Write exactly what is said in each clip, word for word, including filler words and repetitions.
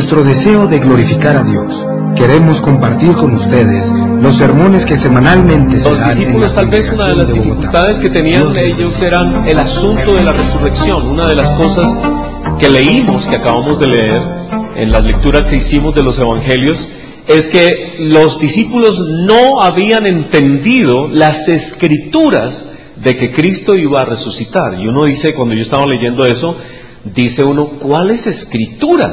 nuestro deseo de glorificar a Dios, queremos compartir con ustedes los sermones que semanalmente se Los dan en discípulos, la tal vez una de las congregación de dificultades Bogotá. que tenían Dios ellos eran el asunto de la resurrección. Una de las cosas que leímos, que acabamos de leer en las lecturas que hicimos de los evangelios, es que los discípulos no habían entendido las escrituras de que Cristo iba a resucitar. Y uno dice, cuando yo estaba leyendo eso, dice uno, ¿cuáles escrituras?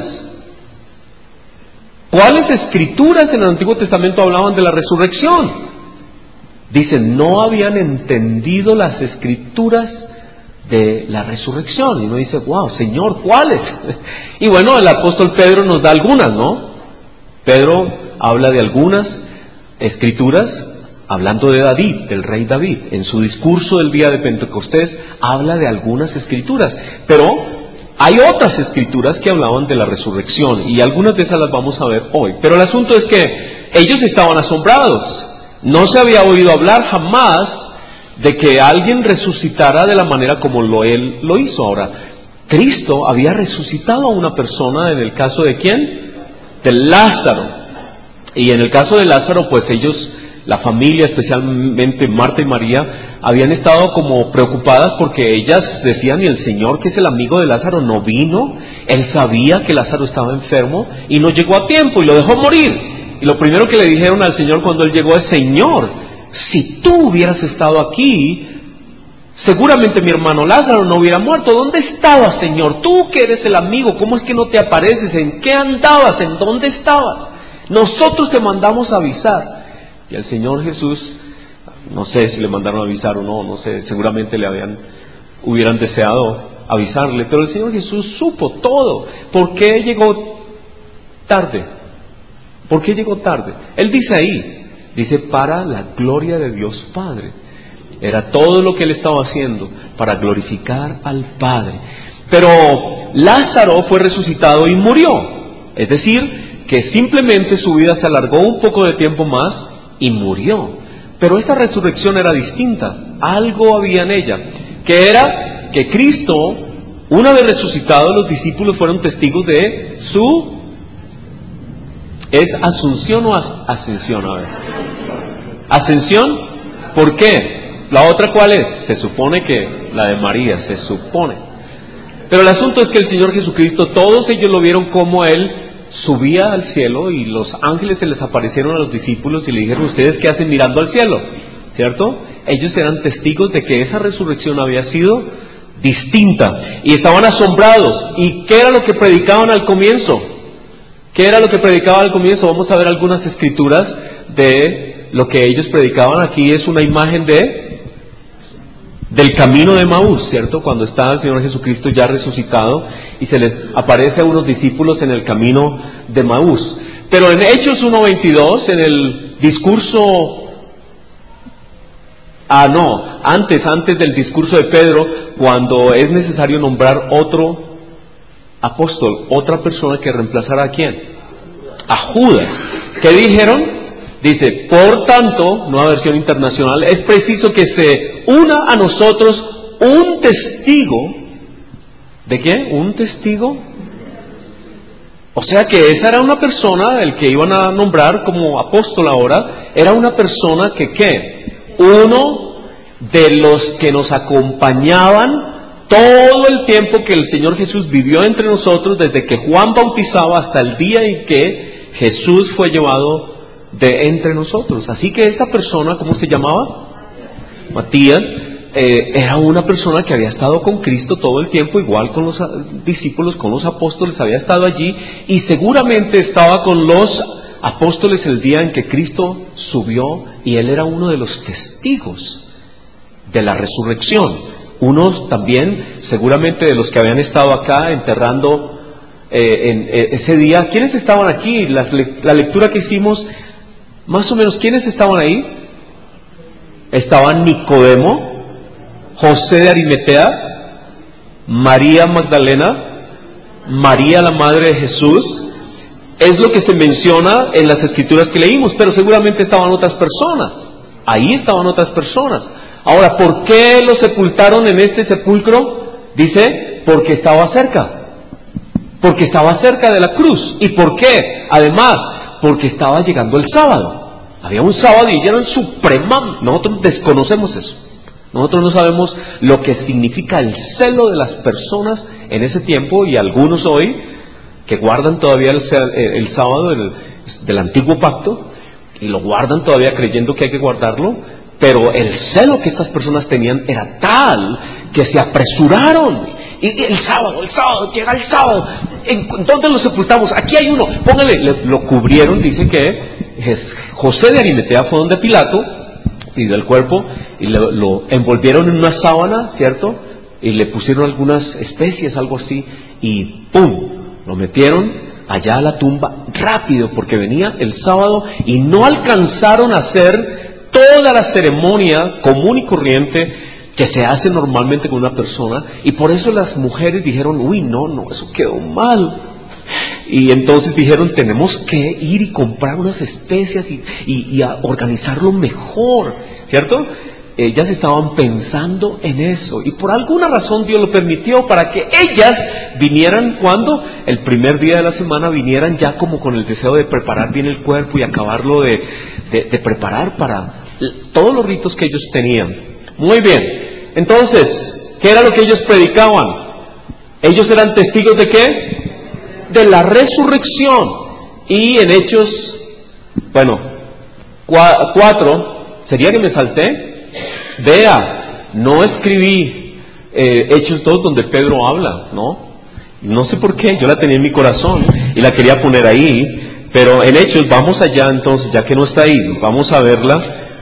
¿Cuáles escrituras en el Antiguo Testamento hablaban de la resurrección? Dicen, no habían entendido las escrituras de la resurrección. Y uno dice, wow, Señor, ¿cuáles? Y bueno, el apóstol Pedro nos da algunas, ¿no? Pedro habla de algunas escrituras, hablando de David, del rey David. En su discurso del día de Pentecostés habla de algunas escrituras, pero hay otras escrituras que hablaban de la resurrección, y algunas de esas las vamos a ver hoy. Pero el asunto es que ellos estaban asombrados. No se había oído hablar jamás de que alguien resucitara de la manera como lo, él lo hizo. Ahora, Cristo había resucitado a una persona, en el caso de ¿quién? De Lázaro. Y en el caso de Lázaro, pues ellos, la familia, especialmente Marta y María, habían estado como preocupadas porque ellas decían, y el Señor, que es el amigo de Lázaro, no vino. Él sabía que Lázaro estaba enfermo y no llegó a tiempo y lo dejó morir. Y lo primero que le dijeron al Señor cuando Él llegó es, Señor, si tú hubieras estado aquí, seguramente mi hermano Lázaro no hubiera muerto. ¿Dónde estabas, Señor? Tú que eres el amigo, ¿cómo es que no te apareces? ¿En qué andabas? ¿En dónde estabas? Nosotros te mandamos a avisar. Y el Señor Jesús, no sé si le mandaron a avisar o no, no sé, seguramente le habían, hubieran deseado avisarle, pero el Señor Jesús supo todo. ¿Por qué llegó tarde? ¿Por qué llegó tarde? Él dice ahí, dice, para la gloria de Dios Padre. Era todo lo que Él estaba haciendo para glorificar al Padre. Pero Lázaro fue resucitado y murió. Es decir, que simplemente su vida se alargó un poco de tiempo más y murió. Pero esta resurrección era distinta. Algo había en ella, que era que Cristo, una vez resucitado, los discípulos fueron testigos de su... ¿Es asunción o as- ascensión? A ver. ¿Ascensión? ¿Por qué? ¿La otra cuál es? Se supone que la de María, se supone. Pero el asunto es que el Señor Jesucristo, todos ellos lo vieron como Él subía al cielo, y los ángeles se les aparecieron a los discípulos y le dijeron, ¿ustedes qué hacen mirando al cielo? ¿Cierto? Ellos eran testigos de que esa resurrección había sido distinta y estaban asombrados. ¿Y qué era lo que predicaban al comienzo? ¿Qué era lo que predicaban al comienzo? Vamos a ver algunas escrituras de lo que ellos predicaban. Aquí es una imagen de del camino de Maús, ¿cierto? Cuando está el Señor Jesucristo ya resucitado y se les aparece a unos discípulos en el camino de Maús. Pero en Hechos uno veintidós, en el discurso, ah no, antes, antes del discurso de Pedro, cuando es necesario nombrar otro apóstol, otra persona que reemplazara a quién, a Judas, ¿qué dijeron? Dice, por tanto, nueva versión internacional, es preciso que se una a nosotros un testigo. ¿De qué? ¿Un testigo? O sea que esa era una persona, el que iban a nombrar como apóstol ahora, era una persona que, ¿qué? Uno de los que nos acompañaban todo el tiempo que el Señor Jesús vivió entre nosotros, desde que Juan bautizaba hasta el día en que Jesús fue llevado de entre nosotros. Así que esta persona, ¿cómo se llamaba? Matías, eh, era una persona que había estado con Cristo todo el tiempo, igual con los discípulos, con los apóstoles, había estado allí y seguramente estaba con los apóstoles el día en que Cristo subió, y él era uno de los testigos de la resurrección. Unos también, seguramente, de los que habían estado acá enterrando eh, en eh, ese día. ¿Quiénes estaban aquí? La, la lectura que hicimos, más o menos, ¿quiénes estaban ahí? Estaban Nicodemo, José de Arimatea, María Magdalena, María la madre de Jesús. Es lo que se menciona en las escrituras que leímos, pero seguramente estaban otras personas. Ahí estaban otras personas. Ahora, ¿por qué lo sepultaron en este sepulcro? Dice, porque estaba cerca. porque estaba cerca de la cruz. ¿Y por qué? Además, porque estaba llegando el sábado. Había un sábado y eran suprema. Nosotros desconocemos eso. Nosotros no sabemos lo que significa el celo de las personas en ese tiempo, y algunos hoy que guardan todavía el, el sábado del, del antiguo pacto, y lo guardan todavía creyendo que hay que guardarlo, pero el celo que estas personas tenían era tal que se apresuraron. Y el sábado, el sábado, llega el sábado. ¿En dónde lo sepultamos? Aquí hay uno. Póngale, le, lo cubrieron. Dice que José de Arimatea fue donde Pilato, pidió el cuerpo y lo, lo envolvieron en una sábana, ¿cierto? Y le pusieron algunas especies, algo así, y ¡pum! Lo metieron allá a la tumba rápido, porque venía el sábado y no alcanzaron a hacer toda la ceremonia común y corriente que se hace normalmente con una persona, y por eso las mujeres dijeron, uy, no, no, eso quedó mal. Y entonces dijeron, tenemos que ir y comprar unas especias y, y, y a organizarlo mejor, ¿cierto? Ellas estaban pensando en eso, y por alguna razón Dios lo permitió para que ellas vinieran cuando el primer día de la semana vinieran ya como con el deseo de preparar bien el cuerpo y acabarlo de, de, de preparar para todos los ritos que ellos tenían. Muy bien. Entonces, ¿qué era lo que ellos predicaban? Ellos eran testigos ¿de qué? De la resurrección. Y en Hechos, bueno, cuatro, ¿sería que me salté? Vea, no escribí eh, Hechos dos donde Pedro habla, ¿no? No sé por qué, yo la tenía en mi corazón y la quería poner ahí, pero en Hechos, vamos allá entonces, ya que no está ahí, vamos a verla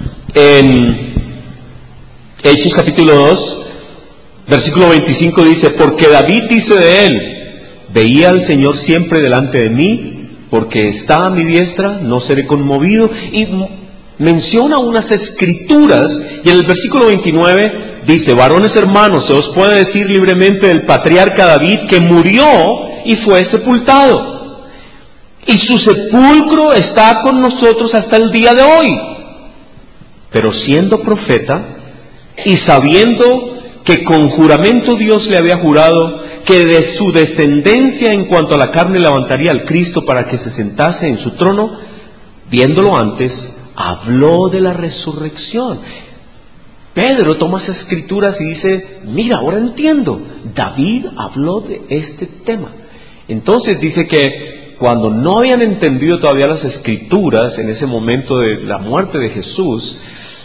en Hechos capítulo dos, versículo veinticinco dice, porque David dice de él, veía al Señor siempre delante de mí, porque está a mi diestra, no seré conmovido, y menciona unas escrituras, y en el versículo veintinueve dice, varones hermanos, se os puede decir libremente del patriarca David, que murió y fue sepultado, y su sepulcro está con nosotros hasta el día de hoy, pero siendo profeta, y sabiendo que con juramento Dios le había jurado que de su descendencia en cuanto a la carne levantaría al Cristo para que se sentase en su trono, viéndolo antes, habló de la resurrección. Pedro toma esas escrituras y dice, mira, ahora entiendo, David habló de este tema. Entonces dice que cuando no habían entendido todavía las escrituras en ese momento de la muerte de Jesús,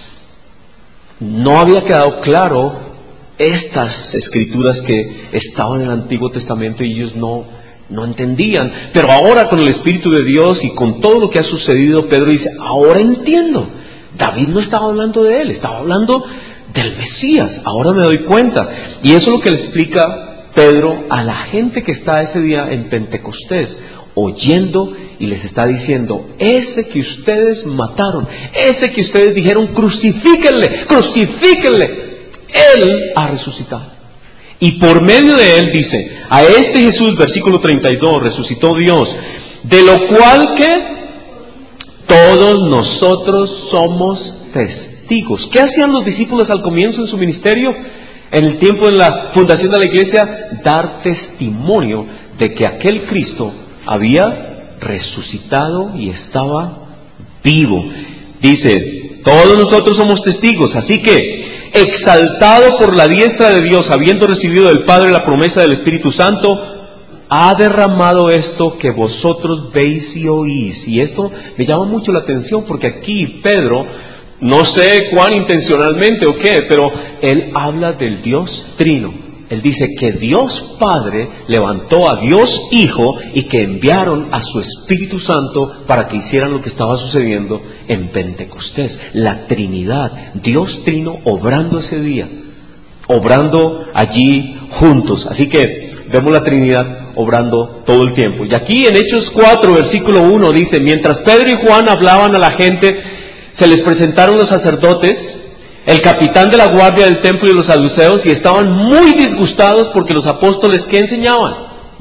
no había quedado claro estas escrituras que estaban en el Antiguo Testamento y ellos no, no entendían. Pero ahora con el Espíritu de Dios y con todo lo que ha sucedido, Pedro dice, ahora entiendo. David no estaba hablando de él, estaba hablando del Mesías. Ahora me doy cuenta. Y eso es lo que le explica Pedro a la gente que está ese día en Pentecostés, oyendo, y les está diciendo, ese que ustedes mataron, ese que ustedes dijeron, crucifíquenle, crucifíquenle, él ha resucitado. Y por medio de él, dice, a este Jesús, versículo treinta y dos, resucitó Dios, de lo cual que todos nosotros somos testigos. ¿Qué hacían los discípulos al comienzo de su ministerio? En el tiempo de la fundación de la iglesia, dar testimonio de que aquel Cristo había resucitado y estaba vivo. Dice, todos nosotros somos testigos, así que, exaltado por la diestra de Dios, habiendo recibido del Padre la promesa del Espíritu Santo, ha derramado esto que vosotros veis y oís. Y esto me llama mucho la atención, porque aquí Pedro, no sé cuán intencionalmente o qué, pero él habla del Dios Trino. Él dice que Dios Padre levantó a Dios Hijo y que enviaron a su Espíritu Santo para que hicieran lo que estaba sucediendo en Pentecostés. La Trinidad, Dios Trino obrando ese día, obrando allí juntos. Así que vemos la Trinidad obrando todo el tiempo. Y aquí en Hechos cuatro, versículo uno dice, mientras Pedro y Juan hablaban a la gente, se les presentaron los sacerdotes, el capitán de la guardia del templo y los saduceos, y estaban muy disgustados porque los apóstoles, ¿qué enseñaban?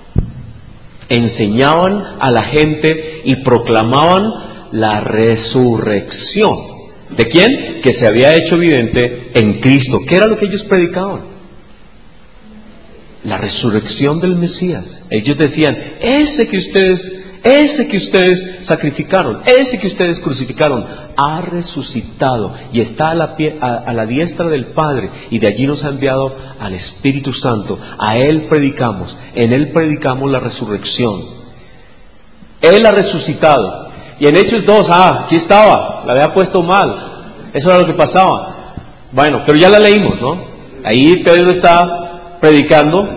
Enseñaban a la gente y proclamaban la resurrección. ¿De quién? Que se había hecho evidente en Cristo. ¿Qué era lo que ellos predicaban? la resurrección del Mesías. Ellos decían, ese que ustedes, ese que ustedes sacrificaron, ese que ustedes crucificaron, ha resucitado y está a la, pie, a, a la diestra del Padre, y de allí nos ha enviado al Espíritu Santo. A Él predicamos, en Él predicamos la resurrección. Él ha resucitado. Y en Hechos dos, ah, aquí estaba, la había puesto mal. Eso era lo que pasaba. Bueno, pero ya la leímos, ¿no? Ahí Pedro está predicando.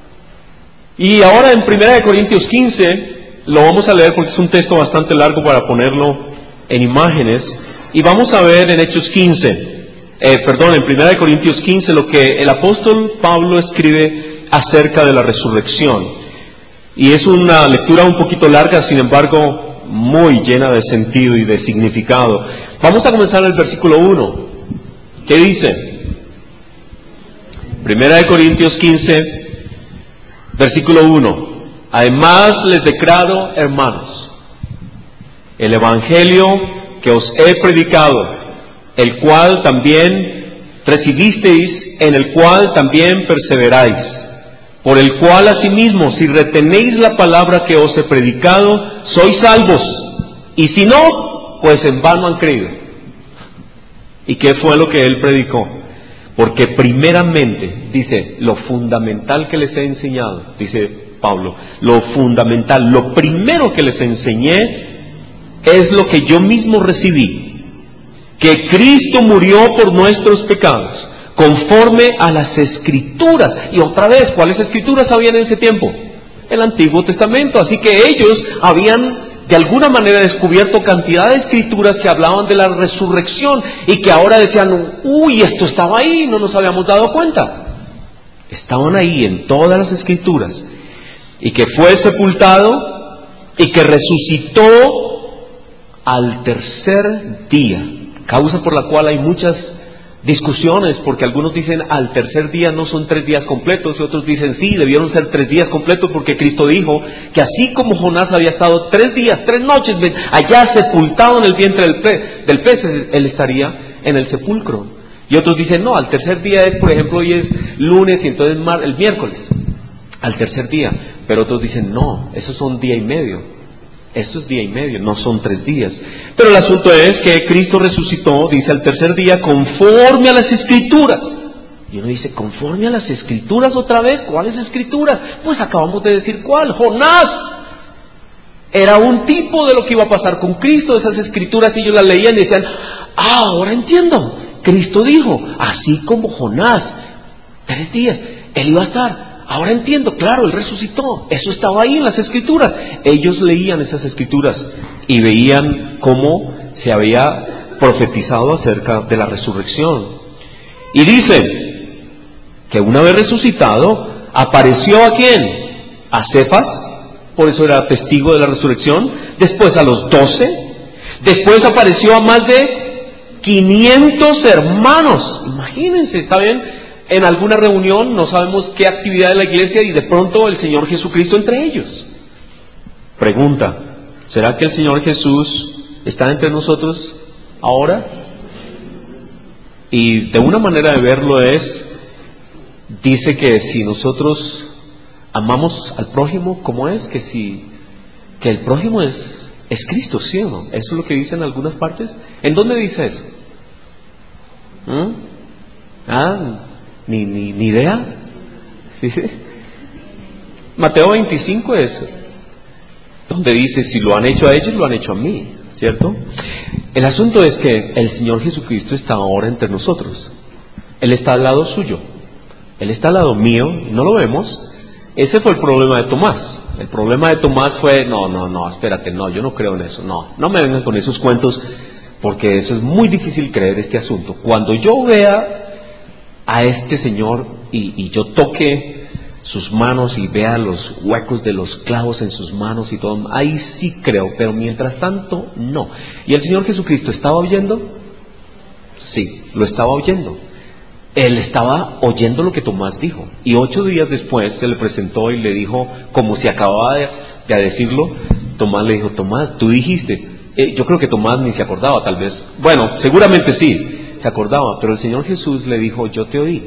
Y ahora en primera de Corintios quince, lo vamos a leer porque es un texto bastante largo para ponerlo en imágenes. Y vamos a ver en Hechos quince, eh, perdón, en primera de Corintios quince, lo que el apóstol Pablo escribe acerca de la resurrección. Y es una lectura un poquito larga, sin embargo, muy llena de sentido y de significado. Vamos a comenzar el versículo uno. ¿Qué dice? Primera de Corintios quince, versículo uno. Además les declaro, hermanos, el evangelio que os he predicado, el cual también recibisteis, en el cual también perseveráis, por el cual asimismo, si retenéis la palabra que os he predicado, sois salvos, y si no, pues en vano han creído. ¿Y qué fue lo que él predicó? Porque primeramente, dice, lo fundamental que les he enseñado, dice Pablo, lo fundamental, lo primero que les enseñé es lo que yo mismo recibí, que Cristo murió por nuestros pecados, conforme a las Escrituras. Y otra vez, ¿cuáles Escrituras habían en ese tiempo? El Antiguo Testamento. Así que ellos habían de alguna manera descubierto cantidad de Escrituras que hablaban de la resurrección y que ahora decían, uy, esto estaba ahí, no nos habíamos dado cuenta. Estaban ahí en todas las Escrituras. Y que fue sepultado y que resucitó al tercer día, causa por la cual hay muchas discusiones, porque algunos dicen al tercer día no son tres días completos, y otros dicen sí, debieron ser tres días completos, porque Cristo dijo que así como Jonás había estado tres días, tres noches allá sepultado en el vientre del pez, del pez, él estaría en el sepulcro. Y otros dicen no, al tercer día es, por ejemplo, hoy es lunes y entonces el miércoles, al tercer día. Pero otros dicen no, esos son día y medio. Eso es día y medio, no son tres días. Pero el asunto es que Cristo resucitó, dice, al tercer día, conforme a las Escrituras. Y uno dice, ¿conforme a las Escrituras otra vez? ¿Cuáles Escrituras? Pues acabamos de decir cuál. Jonás era un tipo de lo que iba a pasar con Cristo. Esas Escrituras ellos las leían y decían, ah, ahora entiendo. Cristo dijo, así como Jonás, tres días, él iba a estar. Ahora entiendo, claro, Él resucitó. Eso estaba ahí en las Escrituras. Ellos leían esas Escrituras y veían cómo se había profetizado acerca de la resurrección. Y dice que una vez resucitado, apareció ¿a quién? A Cefas, por eso era testigo de la resurrección. Después a los doce. Después apareció a más de quinientos hermanos. Imagínense, ¿está bien? En alguna reunión, no sabemos qué actividad de la iglesia, y de pronto el Señor Jesucristo entre ellos. Pregunta, ¿será que el Señor Jesús está entre nosotros ahora? Y de una manera de verlo es, dice que si nosotros amamos al prójimo, ¿cómo es? Que si, que el prójimo es, es Cristo, ¿sí o no? Eso es lo que dice en algunas partes. ¿En dónde dice eso? ¿Mm? Ah, Ni, ni, ni idea. ¿Sí? Mateo veinticinco es donde dice, si lo han hecho a ellos, lo han hecho a mí, ¿cierto? El asunto es que el Señor Jesucristo está ahora entre nosotros. Él está al lado suyo, Él está al lado mío, no lo vemos. Ese fue el problema de Tomás. El problema de Tomás fue, no, no, no, espérate, no, yo no creo en eso, no, no me vengan con esos cuentos, porque eso es muy difícil creer este asunto. Cuando yo vea a este Señor y, y yo toque sus manos y vea los huecos de los clavos en sus manos y todo, ahí sí creo, pero mientras tanto no. ¿Y el Señor Jesucristo estaba oyendo? Sí, lo estaba oyendo. Él estaba oyendo lo que Tomás dijo, y ocho días después se le presentó y le dijo, como si acababa de, de decirlo, Tomás le dijo, Tomás, tú dijiste, eh, yo creo que Tomás ni se acordaba tal vez, bueno, seguramente sí se acordaba, pero el Señor Jesús le dijo, yo te oí,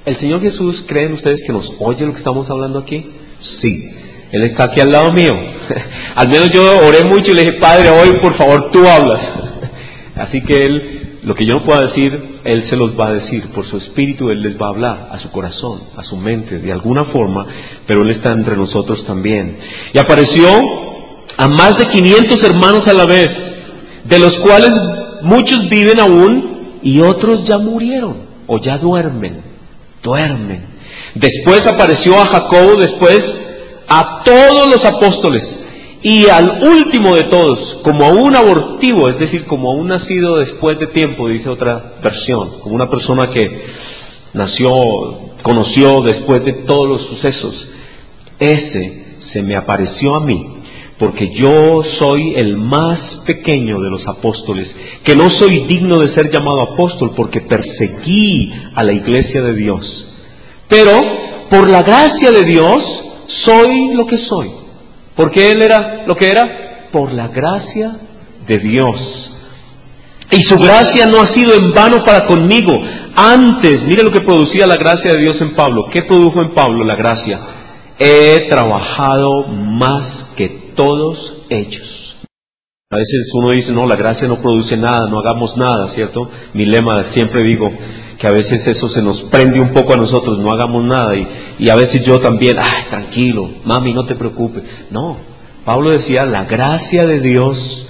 ¿El Señor Jesús, creen ustedes que nos oye lo que estamos hablando aquí? Sí. Él está aquí al lado mío. Al menos yo oré mucho y le dije, Padre, hoy por favor tú hablas. Así que Él, lo que yo no pueda decir, Él se los va a decir. Por su Espíritu Él les va a hablar a su corazón, a su mente, de alguna forma, pero Él está entre nosotros también. Y apareció a más de quinientos hermanos a la vez, de los cuales muchos viven aún y otros ya murieron o ya duermen, duermen. Después apareció a Jacobo, después a todos los apóstoles y al último de todos, como a un abortivo, es decir, como a un nacido después de tiempo, dice otra versión, como una persona que nació, conoció después de todos los sucesos. Ese se me apareció a mí, porque yo soy el más pequeño de los apóstoles, que no soy digno de ser llamado apóstol porque perseguí a la iglesia de Dios. Pero por la gracia de Dios soy lo que soy. ¿Por qué él era lo que era? Por la gracia de Dios. Y su gracia no ha sido en vano para conmigo. Antes, mire lo que producía la gracia de Dios en Pablo. ¿Qué produjo en Pablo la gracia? He trabajado más que todos ellos. A veces uno dice, no, la gracia no produce nada, no hagamos nada, ¿cierto? Mi lema, siempre digo que a veces eso se nos prende un poco a nosotros, no hagamos nada, y, y a veces yo también, ay, tranquilo, mami, no te preocupes. No, Pablo decía, la gracia de Dios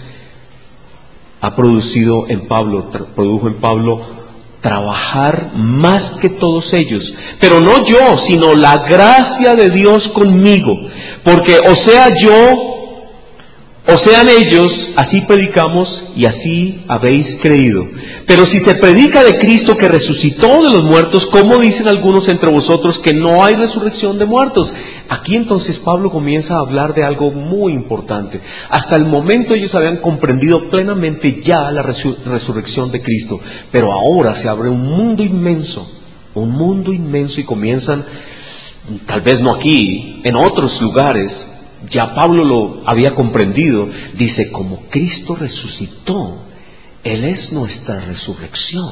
ha producido en Pablo, produjo en Pablo trabajar más que todos ellos, pero no yo, sino la gracia de Dios conmigo, porque o sea yo, o sean ellos, así predicamos y así habéis creído. Pero si se predica de Cristo que resucitó de los muertos, ¿cómo dicen algunos entre vosotros que no hay resurrección de muertos? Aquí entonces Pablo comienza a hablar de algo muy importante. Hasta el momento ellos habían comprendido plenamente ya la resur- resurrección de Cristo, pero ahora se abre un mundo inmenso, un mundo inmenso, y comienzan, tal vez no aquí, en otros lugares. Ya Pablo lo había comprendido. Dice, como Cristo resucitó, Él es nuestra resurrección.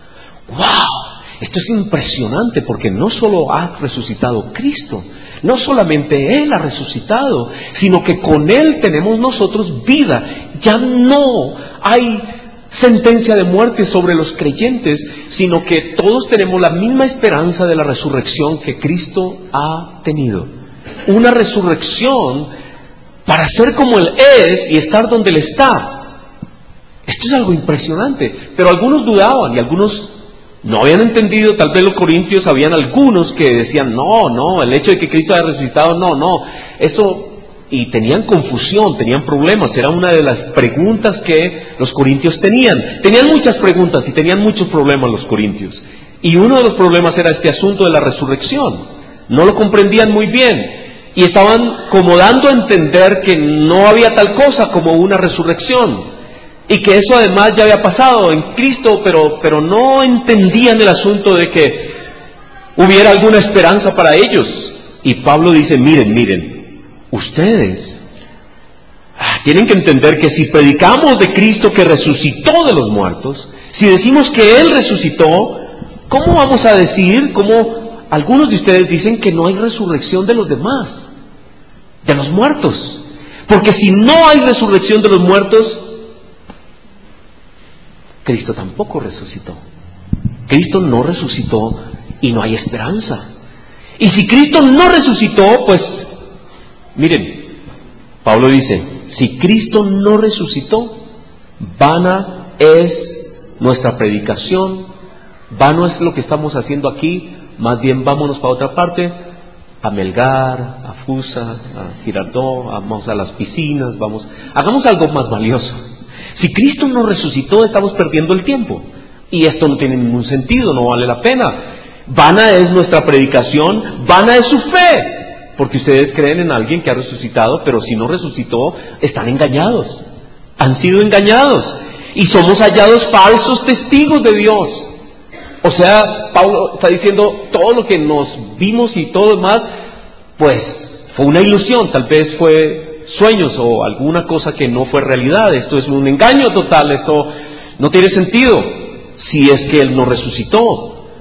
¡Wow! Esto es impresionante, porque no solo ha resucitado Cristo, no solamente Él ha resucitado, sino que con Él tenemos nosotros vida. Ya no hay sentencia de muerte sobre los creyentes, sino que todos tenemos la misma esperanza de la resurrección que Cristo ha tenido. Una resurrección para ser como Él es y estar donde Él está. Esto es algo impresionante, pero algunos dudaban y algunos no habían entendido. Tal vez los corintios, habían algunos que decían, no, no, el hecho de que Cristo haya resucitado, no, no, eso, y tenían confusión, tenían problemas. Era una de las preguntas que los corintios tenían. Tenían muchas preguntas y tenían muchos problemas los corintios, y uno de los problemas era este asunto de la resurrección. No lo comprendían muy bien y estaban como dando a entender que no había tal cosa como una resurrección, y que eso además ya había pasado en Cristo, pero, pero no entendían el asunto de que hubiera alguna esperanza para ellos. Y Pablo dice, miren, miren, ustedes ah, tienen que entender que si predicamos de Cristo que resucitó de los muertos, si decimos que Él resucitó, ¿cómo vamos a decir, cómo algunos de ustedes dicen que no hay resurrección de los demás, de los muertos? Porque si no hay resurrección de los muertos, Cristo tampoco resucitó. Cristo no resucitó y no hay esperanza. Y si Cristo no resucitó, pues, miren, Pablo dice, si Cristo no resucitó, vana es nuestra predicación, vano es lo que estamos haciendo aquí. Más bien vámonos para otra parte, a Melgar, a Fusa, a Girardot, vamos a las piscinas, vamos, hagamos algo más valioso. Si Cristo no resucitó, estamos perdiendo el tiempo, y esto no tiene ningún sentido, no vale la pena. Vana es nuestra predicación, vana es su fe, porque ustedes creen en alguien que ha resucitado, pero si no resucitó, están engañados, han sido engañados, y somos hallados falsos testigos de Dios. O sea, Pablo está diciendo, todo lo que nos vimos y todo lo demás, pues fue una ilusión, tal vez fue sueños o alguna cosa que no fue realidad. Esto es un engaño total, esto no tiene sentido si es que Él no resucitó.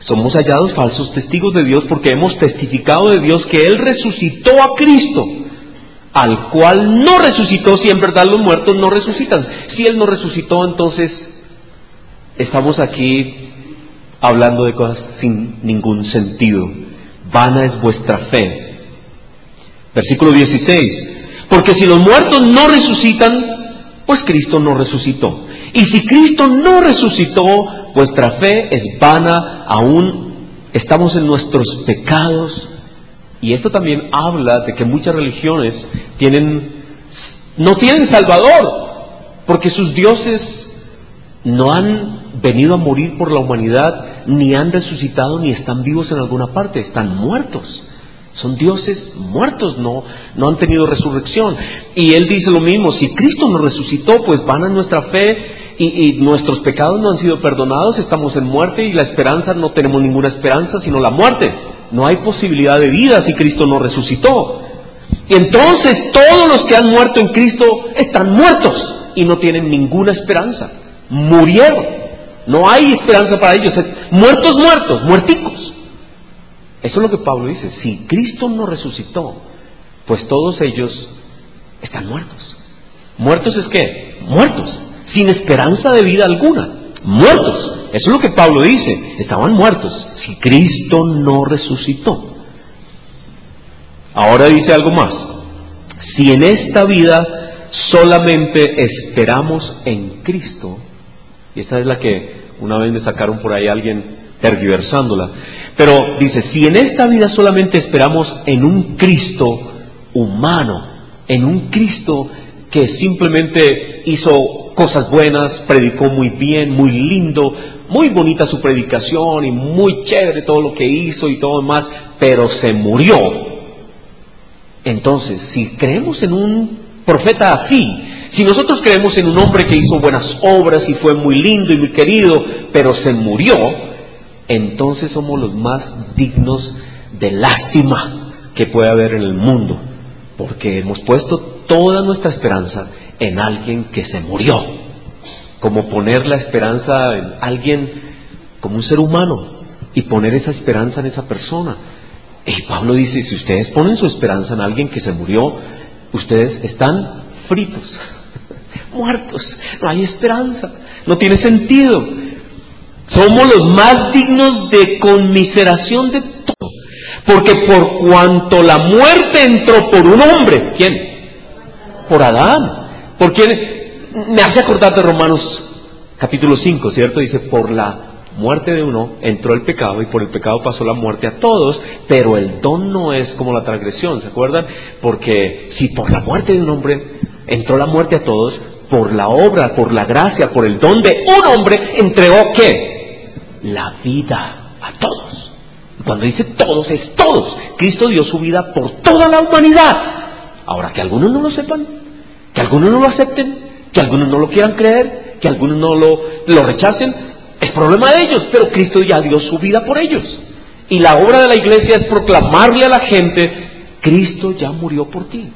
Somos hallados falsos testigos de Dios porque hemos testificado de Dios que Él resucitó a Cristo, al cual no resucitó si en verdad los muertos no resucitan. Si Él no resucitó, entonces estamos aquí hablando de cosas sin ningún sentido. Vana es vuestra fe. Versículo dieciséis. Porque si los muertos no resucitan, pues Cristo no resucitó. Y si Cristo no resucitó, vuestra fe es vana, aún estamos en nuestros pecados. Y esto también habla de que muchas religiones tienen, no tienen Salvador, porque sus dioses no han venido a morir por la humanidad, ni han resucitado, ni están vivos en alguna parte, están muertos. Son dioses muertos, no, no han tenido resurrección. Y él dice lo mismo: si Cristo nos resucitó, pues vana nuestra fe y, y nuestros pecados no han sido perdonados, estamos en muerte y la esperanza, no tenemos ninguna esperanza sino la muerte. No hay posibilidad de vida si Cristo no resucitó. Y entonces todos los que han muerto en Cristo están muertos y no tienen ninguna esperanza. Murieron. No hay esperanza para ellos. Muertos, muertos, muerticos. Eso es lo que Pablo dice. Si Cristo no resucitó, pues todos ellos están muertos. ¿Muertos es qué? Muertos, sin esperanza de vida alguna. Muertos. Eso es lo que Pablo dice. Estaban muertos si Cristo no resucitó. Ahora dice algo más. Si en esta vida solamente esperamos en Cristo, y esta es la que una vez me sacaron por ahí alguien tergiversándola, pero dice, si en esta vida solamente esperamos en un Cristo humano, en un Cristo que simplemente hizo cosas buenas, predicó muy bien, muy lindo, muy bonita su predicación y muy chévere todo lo que hizo y todo demás, pero se murió. Entonces, si creemos en un profeta así, si nosotros creemos en un hombre que hizo buenas obras y fue muy lindo y muy querido, pero se murió, entonces somos los más dignos de lástima que puede haber en el mundo, porque hemos puesto toda nuestra esperanza en alguien que se murió. Como poner la esperanza en alguien como un ser humano y poner esa esperanza en esa persona. Y Pablo dice, si ustedes ponen su esperanza en alguien que se murió, ustedes están fritos, muertos, no hay esperanza, no tiene sentido. Somos los más dignos de conmiseración de todo, porque por cuanto la muerte entró por un hombre, ¿quién? Por Adán. ¿Por quién? Me hace acordar de Romanos capítulo cinco, ¿cierto? Dice, por la muerte de uno entró el pecado y por el pecado pasó la muerte a todos, pero el don no es como la transgresión, ¿se acuerdan? Porque si por la muerte de un hombre entró la muerte a todos, por la obra, por la gracia, por el don de un hombre, entregó ¿qué? La vida a todos. Cuando dice todos, es todos. Cristo dio su vida por toda la humanidad. Ahora, que algunos no lo sepan, que algunos no lo acepten, que algunos no lo quieran creer, que algunos no lo, lo rechacen, es problema de ellos, pero Cristo ya dio su vida por ellos. Y la obra de la iglesia es proclamarle a la gente, Cristo ya murió por ti.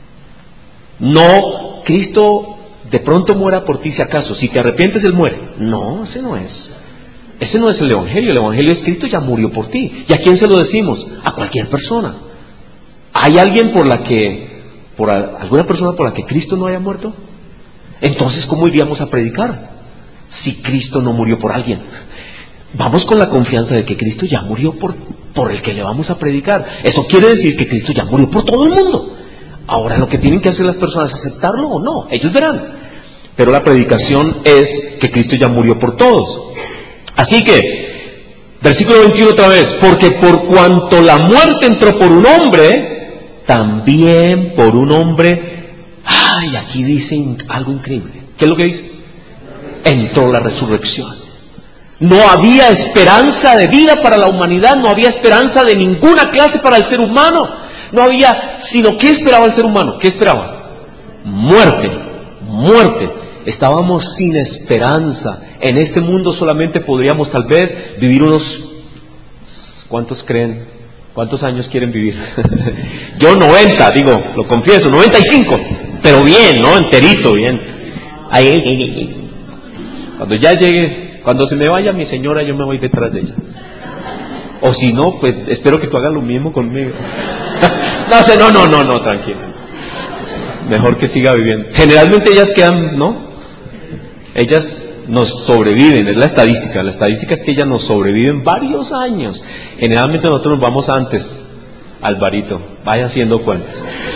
No, Cristo de pronto muera por ti si acaso, si te arrepientes Él muere. No, ese no es. Ese no es el Evangelio. El Evangelio es Cristo ya murió por ti. ¿Y a quién se lo decimos? A cualquier persona. ¿Hay alguien por la que, por a, alguna persona por la que Cristo no haya muerto? Entonces, ¿cómo iríamos a predicar si Cristo no murió por alguien? Vamos con la confianza de que Cristo ya murió por, por el que le vamos a predicar. Eso quiere decir que Cristo ya murió por todo el mundo. Ahora lo que tienen que hacer las personas es aceptarlo o no, ellos verán. Pero la predicación es que Cristo ya murió por todos. Así que, versículo veintiuno otra vez, porque por cuanto la muerte entró por un hombre, también por un hombre. Ay, aquí dice algo increíble. ¿Qué es lo que dice? Entró la resurrección. No había esperanza de vida para la humanidad, no había esperanza de ninguna clase para el ser humano. No había, sino ¿qué esperaba el ser humano? ¿Qué esperaba? Muerte, muerte. Estábamos sin esperanza. En este mundo solamente podríamos tal vez vivir unos... ¿Cuántos creen? ¿Cuántos años quieren vivir? Yo noventa, digo, lo confieso, noventa y cinco. Pero bien, ¿no? Enterito, bien. Ay, ay, ay, ay. Cuando ya llegue, cuando se me vaya mi señora, yo me voy detrás de ella. O si no, pues espero que tú hagas lo mismo conmigo. No sé, no, no, no, no, tranquilo. Mejor que siga viviendo. Generalmente ellas quedan, ¿no? Ellas nos sobreviven, es la estadística. La estadística es que ellas nos sobreviven varios años. Generalmente nosotros nos vamos antes, Alvarito, vaya haciendo cuentas.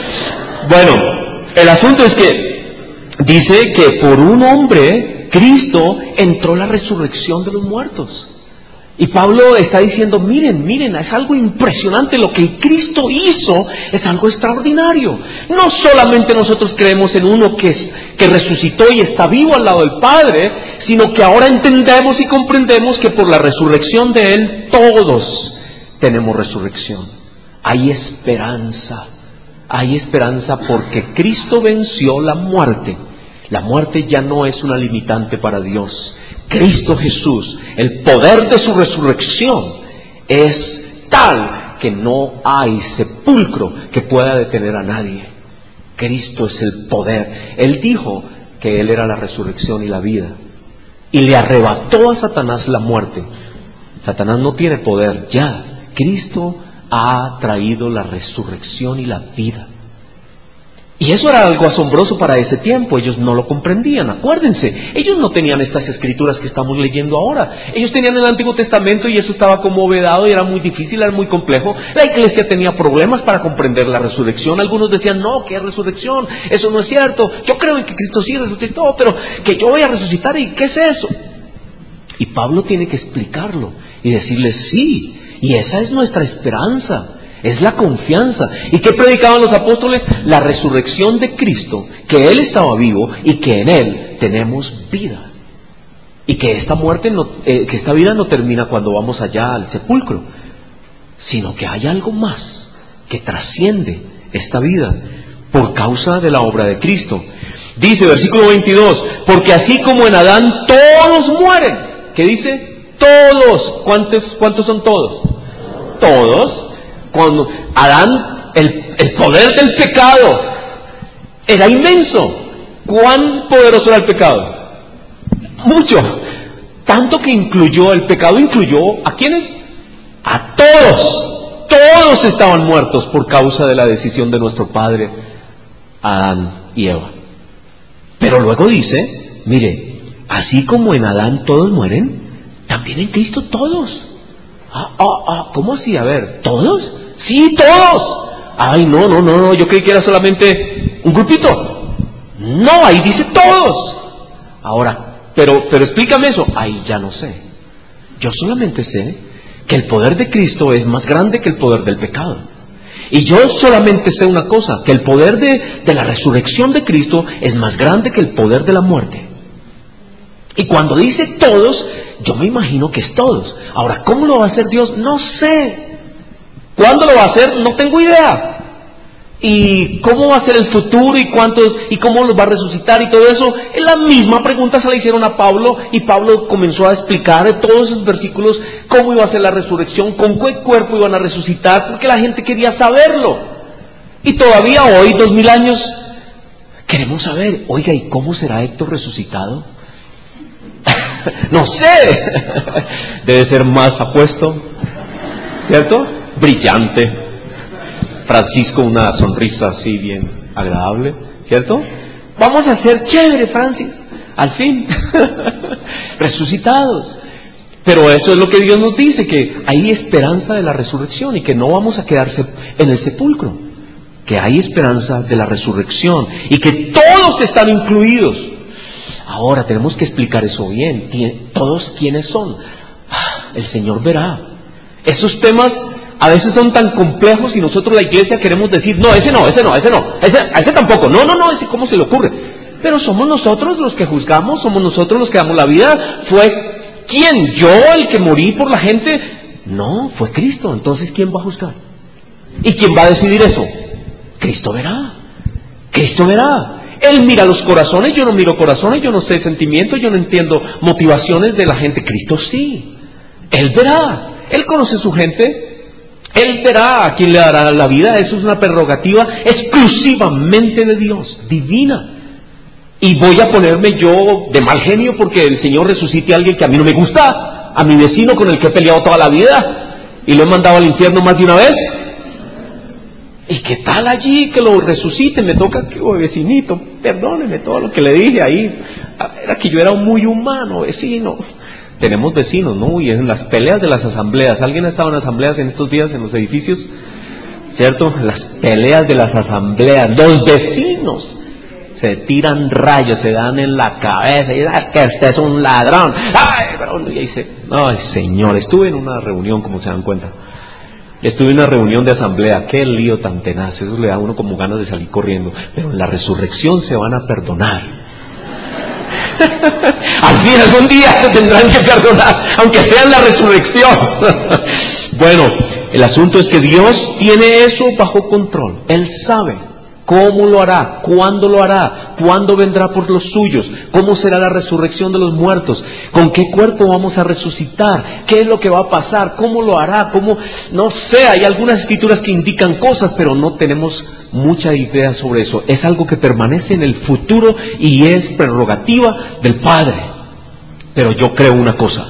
Bueno, el asunto es que dice que por un hombre, Cristo, entró la resurrección de los muertos. Y Pablo está diciendo, miren, miren, es algo impresionante, lo que Cristo hizo es algo extraordinario. No solamente nosotros creemos en uno que, es, que resucitó y está vivo al lado del Padre, sino que ahora entendemos y comprendemos que por la resurrección de Él todos tenemos resurrección. Hay esperanza, hay esperanza porque Cristo venció la muerte. La muerte ya no es una limitante para Dios. Cristo Jesús, el poder de su resurrección es tal que no hay sepulcro que pueda detener a nadie. Cristo es el poder. Él dijo que Él era la resurrección y la vida. Y le arrebató a Satanás la muerte. Satanás no tiene poder ya. Cristo ha traído la resurrección y la vida. Y eso era algo asombroso para ese tiempo, ellos no lo comprendían, acuérdense, ellos no tenían estas escrituras que estamos leyendo ahora, ellos tenían el Antiguo Testamento y eso estaba como vedado y era muy difícil, era muy complejo, la iglesia tenía problemas para comprender la resurrección, algunos decían, no, ¿qué resurrección? Eso no es cierto, yo creo en que Cristo sí resucitó, pero que yo voy a resucitar, ¿y qué es eso? Y Pablo tiene que explicarlo y decirles, sí, y esa es nuestra esperanza. Es la confianza. ¿Y qué predicaban los apóstoles? La resurrección de Cristo, que Él estaba vivo y que en Él tenemos vida. Y que esta muerte, no, eh, que esta vida no termina cuando vamos allá al sepulcro, sino que hay algo más que trasciende esta vida por causa de la obra de Cristo. Dice, versículo veintidós, porque así como en Adán todos mueren. ¿Qué dice? Todos. ¿Cuántos, cuántos son todos? Todos. Cuando Adán, el, el poder del pecado era inmenso. ¿Cuán poderoso era el pecado? Mucho. Tanto que incluyó, el pecado incluyó, ¿a quiénes? A todos. Todos estaban muertos por causa de la decisión de nuestro padre Adán y Eva. Pero luego dice, mire, así como en Adán todos mueren, también en Cristo todos. Ah, ah, ah, ¿cómo así? A ver, ¿todos? Sí, todos. Ay, no, no, no, no, yo creí que era solamente un grupito. No, ahí dice todos. Ahora, pero, pero explícame eso. Ay, ya no sé. Yo solamente sé que el poder de Cristo es más grande que el poder del pecado. Y yo solamente sé una cosa, que el poder de, de la resurrección de Cristo es más grande que el poder de la muerte. Y cuando dice todos, yo me imagino que es todos. Ahora, ¿cómo lo va a hacer Dios? No sé. ¿Cuándo lo va a hacer? No tengo idea. ¿Y cómo va a ser el futuro? ¿Y cuántos? ¿Y cómo los va a resucitar? Y todo eso. En la misma pregunta se la hicieron a Pablo. Y Pablo comenzó a explicar en todos esos versículos cómo iba a ser la resurrección, con qué cuerpo iban a resucitar, porque la gente quería saberlo. Y todavía hoy, dos mil años, queremos saber, oiga, ¿y cómo será Héctor resucitado? No sé. Debe ser más apuesto, ¿cierto? Brillante. Francisco, una sonrisa así bien agradable, ¿cierto? Vamos a ser chévere, Francis, al fin. Resucitados. Pero eso es lo que Dios nos dice, que hay esperanza de la resurrección y que no vamos a quedarse en el sepulcro, que hay esperanza de la resurrección y que todos están incluidos. Ahora tenemos que explicar eso bien. ¿Todos quiénes son? El Señor verá. Esos temas a veces son tan complejos y nosotros la iglesia queremos decir, no, ese no, ese no, ese no, ese, ese tampoco, no, no, no, ese cómo se le ocurre. Pero somos nosotros los que juzgamos, somos nosotros los que damos la vida. ¿Fue quién? ¿Yo el que morí por la gente? No, fue Cristo. Entonces, ¿quién va a juzgar? ¿Y quién va a decidir eso? Cristo verá. Cristo verá. Él mira los corazones, yo no miro corazones, yo no sé sentimientos, yo no entiendo motivaciones de la gente. Cristo sí. Él verá. Él conoce a su gente. Él verá a quién le dará la vida. Eso es una prerrogativa exclusivamente de Dios, divina. Y voy a ponerme yo de mal genio porque el Señor resucite a alguien que a mí no me gusta, a mi vecino con el que he peleado toda la vida. y lo he mandado al infierno más de una vez. ¿Y qué tal allí que lo resucite? Me toca que, oh, vecinito, perdóneme todo lo que le dije ahí. Era que yo era muy humano, vecino. Tenemos vecinos, ¿no? Y en las peleas de las asambleas, ¿alguien ha estado en asambleas en estos días en los edificios? ¿Cierto? Las peleas de las asambleas, los vecinos se tiran rayos, se dan en la cabeza, y es que este es un ladrón. Ay, pero y dice, ay, señor, estuve en una reunión, como se dan cuenta. Estuve en una reunión de asamblea, qué lío tan tenaz, eso le da a uno como ganas de salir corriendo, pero en la resurrección se van a perdonar. Al fin algún día se tendrán que perdonar, aunque sea en la resurrección. Bueno, el asunto es que Dios tiene eso bajo control, Él sabe cómo lo hará, cuándo lo hará, cuándo vendrá por los suyos, cómo será la resurrección de los muertos, con qué cuerpo vamos a resucitar, qué es lo que va a pasar, cómo lo hará, cómo, no sé, hay algunas escrituras que indican cosas, pero no tenemos mucha idea sobre eso. Es algo que permanece en el futuro y es prerrogativa del Padre. Pero yo creo una cosa,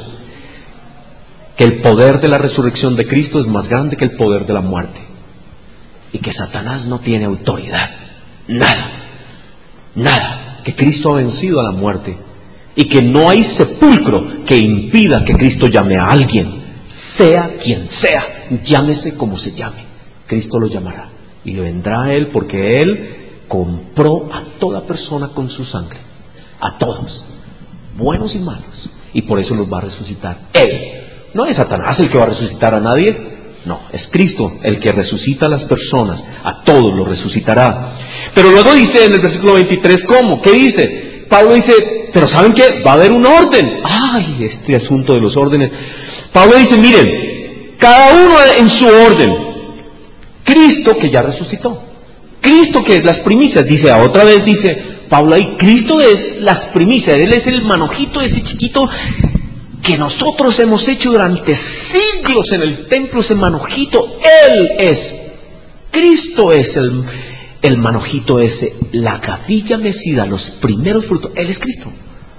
que el poder de la resurrección de Cristo es más grande que el poder de la muerte. Y que Satanás no tiene autoridad, nada, nada, que Cristo ha vencido a la muerte y que no hay sepulcro que impida que Cristo llame a alguien, sea quien sea, llámese como se llame, Cristo lo llamará y le vendrá a Él porque Él compró a toda persona con su sangre, a todos, buenos y malos, y por eso los va a resucitar Él. No es Satanás el que va a resucitar a nadie. No, es Cristo el que resucita a las personas, a todos los resucitará. Pero luego dice en el versículo veintitrés, ¿cómo? ¿Qué dice? Pablo dice, pero ¿saben qué? Va a haber un orden. ¡Ay, este asunto de los órdenes! Pablo dice, miren, cada uno en su orden. Cristo que ya resucitó. Cristo que es las primicias, dice, a otra vez dice Pablo ahí, Cristo es las primicias, Él es el manojito, ese chiquito que nosotros hemos hecho durante siglos en el templo, ese manojito, Él es, Cristo es el, el manojito ese, la gavilla mecida, los primeros frutos, Él es Cristo,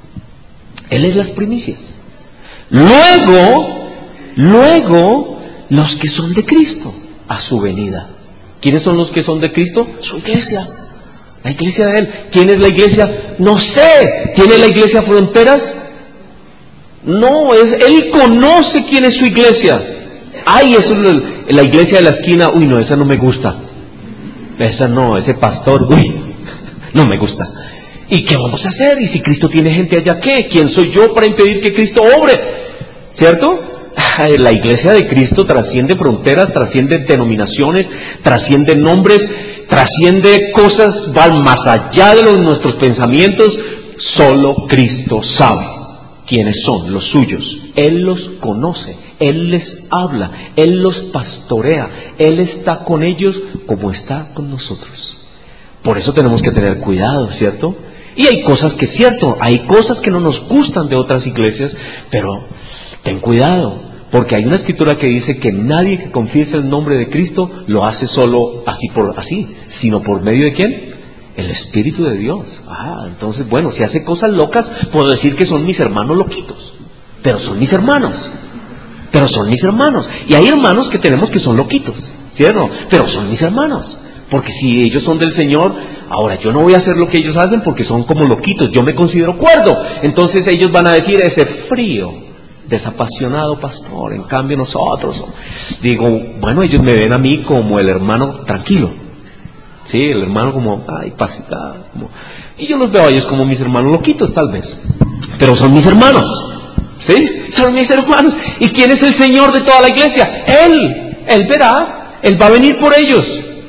Él es las primicias. Luego, luego, los que son de Cristo, a su venida. ¿Quiénes son los que son de Cristo? Su iglesia, la iglesia de Él. ¿Quién es la iglesia? No sé, ¿tiene la iglesia fronteras? No, es, Él conoce quién es su iglesia. Ay, eso es la iglesia de la esquina. Uy, no, esa no me gusta. Esa no, ese pastor, uy, no me gusta. ¿Y qué vamos a hacer? ¿Y si Cristo tiene gente allá, qué? ¿Quién soy yo para impedir que Cristo obre? ¿Cierto? La iglesia de Cristo trasciende fronteras, trasciende denominaciones, trasciende nombres, trasciende cosas, van más allá de los, nuestros pensamientos. Solo Cristo sabe quiénes son los suyos. Él los conoce, Él les habla, Él los pastorea, Él está con ellos como está con nosotros. Por eso tenemos que tener cuidado, ¿cierto? Y hay cosas que es cierto, hay cosas que no nos gustan de otras iglesias, pero ten cuidado, porque hay una escritura que dice que nadie que confiese el nombre de Cristo lo hace solo así por así, sino por medio de ¿quién? El Espíritu de Dios. Ah, entonces, bueno, si hace cosas locas, puedo decir que son mis hermanos loquitos. Pero son mis hermanos. Pero son mis hermanos. Y hay hermanos que tenemos que son loquitos, ¿cierto? Pero son mis hermanos. Porque si ellos son del Señor, ahora yo no voy a hacer lo que ellos hacen porque son como loquitos. Yo me considero cuerdo. Entonces ellos van a decir ese frío, desapasionado pastor. En cambio nosotros, digo, bueno, ellos me ven a mí como el hermano tranquilo. Sí, el hermano como, ay, pasita, como... y yo los veo a ellos como mis hermanos loquitos tal vez, pero son mis hermanos, ¿sí? Son mis hermanos. ¿Y quién es el Señor de toda la iglesia? Él, Él verá, Él va a venir por ellos.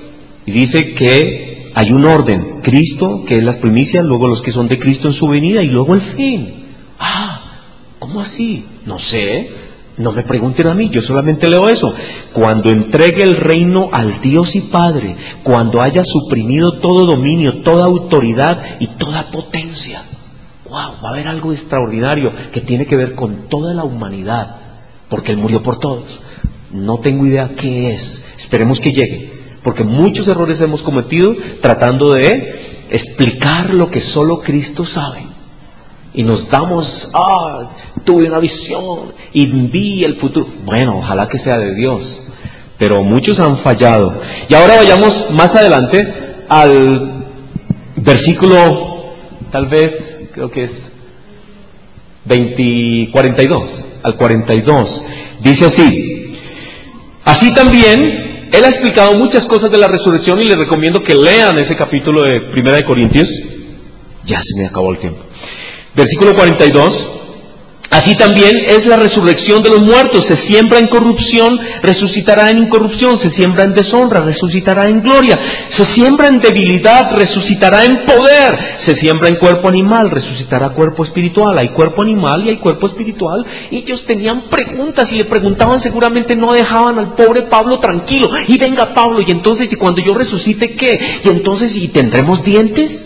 Y dice que hay un orden, Cristo, que es las primicias, luego los que son de Cristo en su venida y luego el fin. Ah, ¿cómo así? No sé. No me pregunten a mí, yo solamente leo eso. Cuando entregue el reino al Dios y Padre, cuando haya suprimido todo dominio, toda autoridad y toda potencia. Wow, va a haber algo extraordinario que tiene que ver con toda la humanidad, porque Él murió por todos. No tengo idea qué es, esperemos que llegue, porque muchos errores hemos cometido tratando de explicar lo que solo Cristo sabe. y nos damos, ah, tuve una visión y vi el futuro. Bueno, ojalá que sea de Dios, pero muchos han fallado. Y ahora vayamos más adelante al versículo, tal vez, creo que es veinte, cuarenta y dos, al cuarenta y dos. Dice así: así también, él ha explicado muchas cosas de la resurrección y les recomiendo que lean ese capítulo de Primera de Corintios. Ya se me acabó el tiempo. Versículo cuarenta y dos. Así también es la resurrección de los muertos. Se siembra en corrupción, resucitará en incorrupción. Se siembra en deshonra, resucitará en gloria. Se siembra en debilidad, resucitará en poder. Se siembra en cuerpo animal, resucitará cuerpo espiritual. Hay cuerpo animal y hay cuerpo espiritual. Y ellos tenían preguntas y le preguntaban, seguramente no dejaban al pobre Pablo tranquilo. Y venga Pablo, y entonces, ¿y cuando yo resucite qué? Y entonces, ¿y tendremos dientes?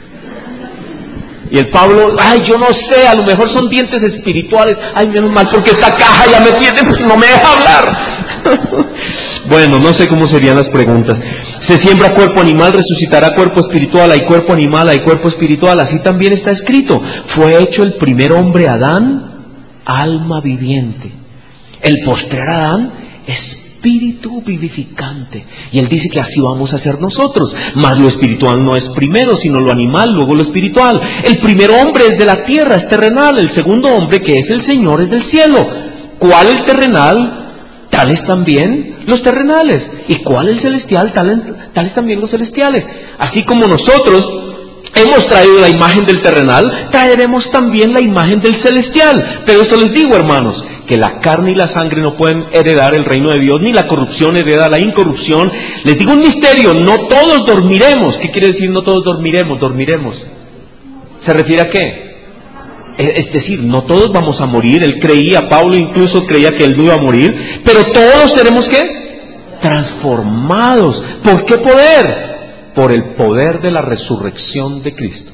Y el Pablo, ay, yo no sé, a lo mejor son dientes espirituales. Ay, menos mal, porque esta caja ya me tiene, no me deja hablar. Bueno, no sé cómo serían las preguntas. Se siembra cuerpo animal, resucitará cuerpo espiritual. Hay cuerpo animal, hay cuerpo espiritual. Así también está escrito. Fue hecho el primer hombre Adán, alma viviente. El postrer Adán, espíritu vivificante. Y él dice que así vamos a ser nosotros. Mas lo espiritual no es primero, sino lo animal, luego lo espiritual. El primer hombre es de la tierra, es terrenal. El segundo hombre, que es el Señor, es del cielo. ¿Cuál el terrenal? Tales también los terrenales. ¿Y cuál el celestial? Tales, tales también los celestiales. Así como nosotros hemos traído la imagen del terrenal, traeremos también la imagen del celestial. Pero esto les digo, hermanos, que la carne y la sangre no pueden heredar el reino de Dios, ni la corrupción hereda la incorrupción. Les digo un misterio: no todos dormiremos. ¿Qué quiere decir no todos dormiremos? Dormiremos. ¿Se refiere a qué? Es decir, no todos vamos a morir. Él creía, Pablo incluso creía que él no iba a morir, pero todos seremos ¿qué? Transformados. ¿Por qué poder? Por el poder de la resurrección de Cristo.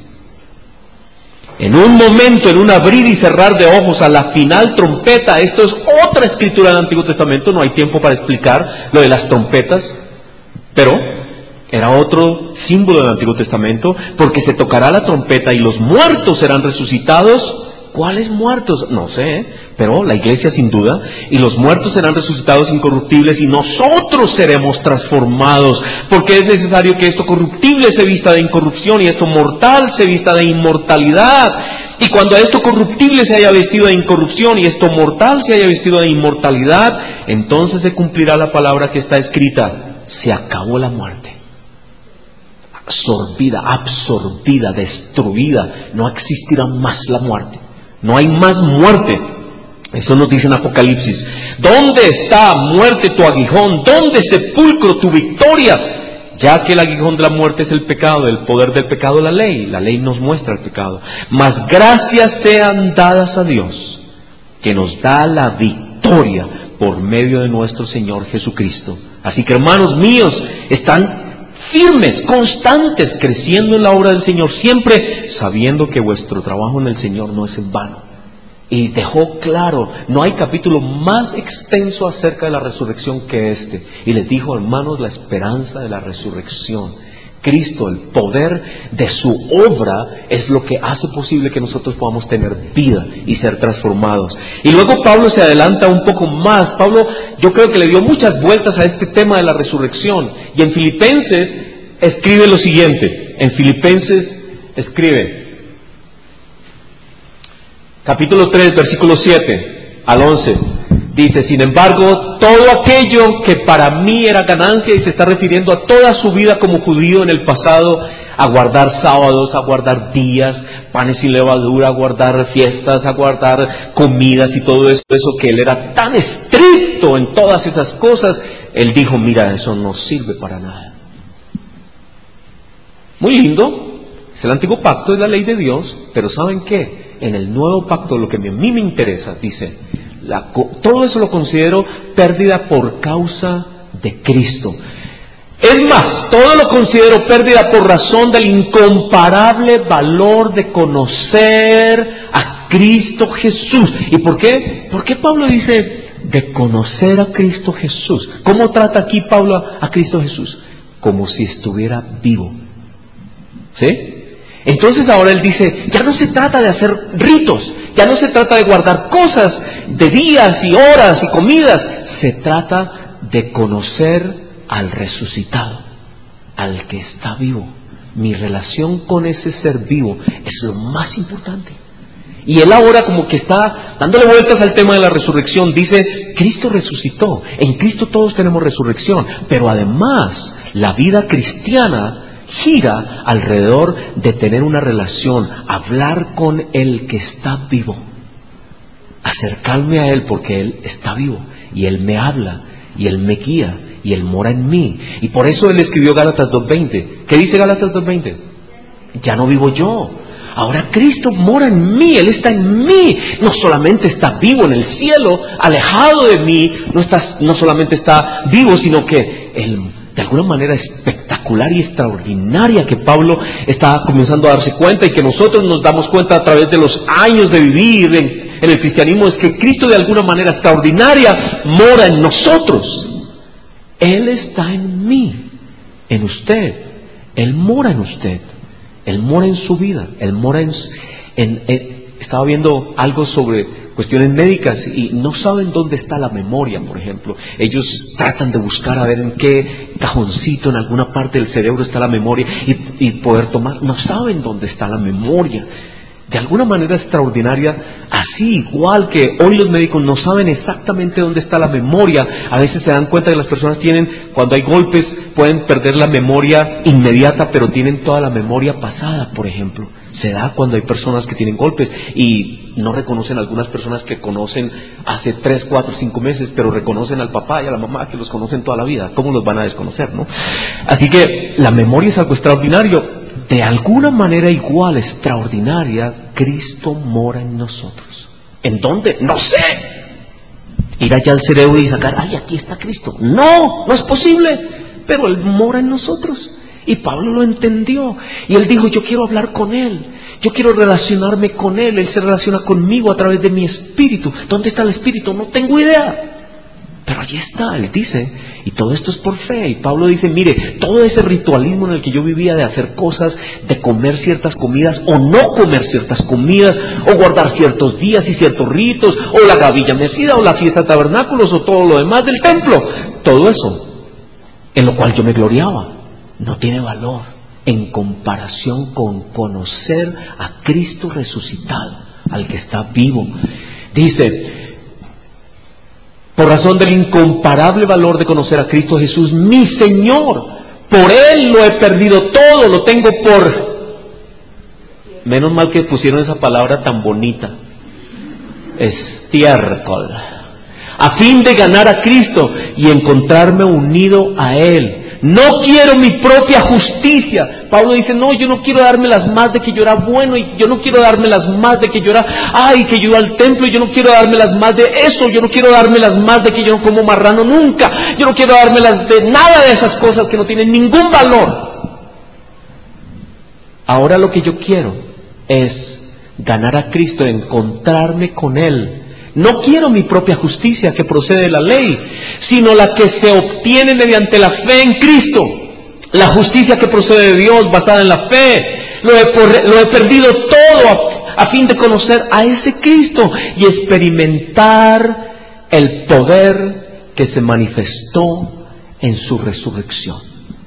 En un momento, en un abrir y cerrar de ojos, a la final trompeta. Esto es otra escritura del Antiguo Testamento, no hay tiempo para explicar lo de las trompetas, pero era otro símbolo del Antiguo Testamento, porque se tocará la trompeta y los muertos serán resucitados. ¿Cuáles muertos? No sé, pero la iglesia sin duda. Y los muertos serán resucitados incorruptibles y nosotros seremos transformados, porque es necesario que esto corruptible se vista de incorrupción y esto mortal se vista de inmortalidad. Y cuando esto corruptible se haya vestido de incorrupción y esto mortal se haya vestido de inmortalidad, entonces se cumplirá la palabra que está escrita: se acabó la muerte. Absorbida, absorbida, destruida. No existirá más la muerte. No hay más muerte. Eso nos dice en Apocalipsis. ¿Dónde está, muerte, tu aguijón? ¿Dónde, sepulcro, tu victoria? Ya que el aguijón de la muerte es el pecado, el poder del pecado la ley. La ley nos muestra el pecado. Mas gracias sean dadas a Dios, que nos da la victoria por medio de nuestro Señor Jesucristo. Así que, hermanos míos, están firmes, constantes, creciendo en la obra del Señor, siempre sabiendo que vuestro trabajo en el Señor no es en vano. Y dejó claro, no hay capítulo más extenso acerca de la resurrección que este. Y les dijo, hermanos, la esperanza de la resurrección. Cristo, el poder de su obra, es lo que hace posible que nosotros podamos tener vida y ser transformados. Y luego Pablo se adelanta un poco más. Pablo, yo creo que le dio muchas vueltas a este tema de la resurrección. Y en Filipenses escribe lo siguiente. En Filipenses escribe, capítulo tres, versículo siete al once. Dice, sin embargo, todo aquello que para mí era ganancia, y se está refiriendo a toda su vida como judío en el pasado, a guardar sábados, a guardar días, panes sin levadura, a guardar fiestas, a guardar comidas y todo eso, eso que él era tan estricto en todas esas cosas, él dijo, mira, eso no sirve para nada. Muy lindo, es el antiguo pacto, es la ley de Dios, pero ¿saben qué? En el nuevo pacto, lo que a mí me interesa, dice, La, todo eso lo considero pérdida por causa de Cristo. Es más, todo lo considero pérdida por razón del incomparable valor de conocer a Cristo Jesús. ¿Y por qué? ¿Por qué Pablo dice de conocer a Cristo Jesús? ¿Cómo trata aquí Pablo a Cristo Jesús? Como si estuviera vivo. ¿Sí? Entonces ahora él dice, ya no se trata de hacer ritos, ya no se trata de guardar cosas de días y horas y comidas, se trata de conocer al resucitado, al que está vivo. Mi relación con ese ser vivo es lo más importante. Y él ahora como que está dándole vueltas al tema de la resurrección. Dice, Cristo resucitó, en Cristo todos tenemos resurrección, pero además la vida cristiana gira alrededor de tener una relación, hablar con el que está vivo, acercarme a él porque él está vivo y él me habla y él me guía y él mora en mí. Y por eso él escribió Gálatas dos veinte. ¿Qué dice Gálatas dos veinte? Ya no vivo yo, ahora Cristo mora en mí, Él está en mí. No solamente está vivo en el cielo, alejado de mí, no, está, no solamente está vivo, sino que Él, de alguna manera espectacular y extraordinaria, que Pablo está comenzando a darse cuenta y que nosotros nos damos cuenta a través de los años de vivir en, en el cristianismo, es que Cristo de alguna manera extraordinaria mora en nosotros. Él está en mí, en usted, Él mora en usted. Él mora en su vida, Él mora en, en, en... Estaba viendo algo sobre cuestiones médicas y no saben dónde está la memoria, por ejemplo. Ellos tratan de buscar a ver en qué cajoncito, en alguna parte del cerebro está la memoria y, y poder tomar. No saben dónde está la memoria. De alguna manera extraordinaria, así igual que hoy los médicos no saben exactamente dónde está la memoria. A veces se dan cuenta que las personas tienen, cuando hay golpes, pueden perder la memoria inmediata, pero tienen toda la memoria pasada, por ejemplo. Se da cuando hay personas que tienen golpes y no reconocen a algunas personas que conocen hace tres, cuatro, cinco meses, pero reconocen al papá y a la mamá que los conocen toda la vida. ¿Cómo los van a desconocer, no? Así que la memoria es algo extraordinario. De alguna manera igual, extraordinaria, Cristo mora en nosotros. ¿En dónde? No sé. Ir allá al cerebro y sacar, ay, aquí está Cristo. No, no es posible. Pero Él mora en nosotros. Y Pablo lo entendió. Y él dijo, yo quiero hablar con Él. Yo quiero relacionarme con Él. Él se relaciona conmigo a través de mi espíritu. ¿Dónde está el espíritu? No tengo idea. Pero allí está, él dice, y todo esto es por fe. Y Pablo dice, mire, todo ese ritualismo en el que yo vivía de hacer cosas, de comer ciertas comidas o no comer ciertas comidas, o guardar ciertos días y ciertos ritos, o la gavilla mecida, o la fiesta de tabernáculos, o todo lo demás del templo, todo eso, en lo cual yo me gloriaba, no tiene valor en comparación con conocer a Cristo resucitado, al que está vivo. Dice, por razón del incomparable valor de conocer a Cristo Jesús, mi Señor, por Él lo he perdido todo, lo tengo por... Menos mal que pusieron esa palabra tan bonita, estiércol, a fin de ganar a Cristo y encontrarme unido a Él. No quiero mi propia justicia. Pablo dice, no, yo no quiero dármelas más de que yo era bueno, y yo no quiero dármelas más de que yo era, ay, que yo iba al templo, y yo no quiero dármelas más de eso, yo no quiero dármelas más de que yo no como marrano nunca, yo no quiero dármelas de nada de esas cosas que no tienen ningún valor. Ahora lo que yo quiero es ganar a Cristo, encontrarme con Él. No quiero mi propia justicia que procede de la ley, sino la que se obtiene mediante la fe en Cristo. La justicia que procede de Dios, basada en la fe. Lo he, por, lo he perdido todo a, a fin de conocer a ese Cristo y experimentar el poder que se manifestó en su resurrección.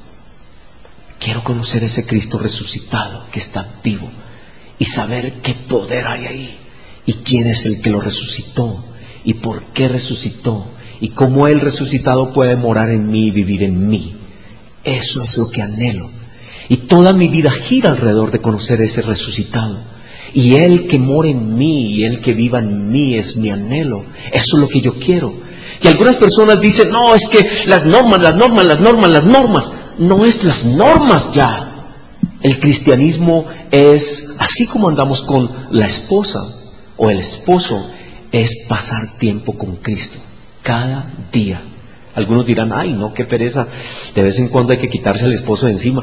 Quiero conocer ese Cristo resucitado que está vivo y saber qué poder hay ahí. ¿Y quién es el que lo resucitó? ¿Y por qué resucitó? ¿Y cómo Él resucitado puede morar en mí y vivir en mí? Eso es lo que anhelo. Y toda mi vida gira alrededor de conocer ese resucitado. Y Él que mora en mí y Él que viva en mí es mi anhelo. Eso es lo que yo quiero. Y algunas personas dicen, no, es que las normas, las normas, las normas, las normas. No es las normas ya. El cristianismo es, así como andamos con la esposa o el esposo, es pasar tiempo con Cristo cada día. Algunos dirán, ay no, qué pereza, de vez en cuando hay que quitarse al esposo de encima.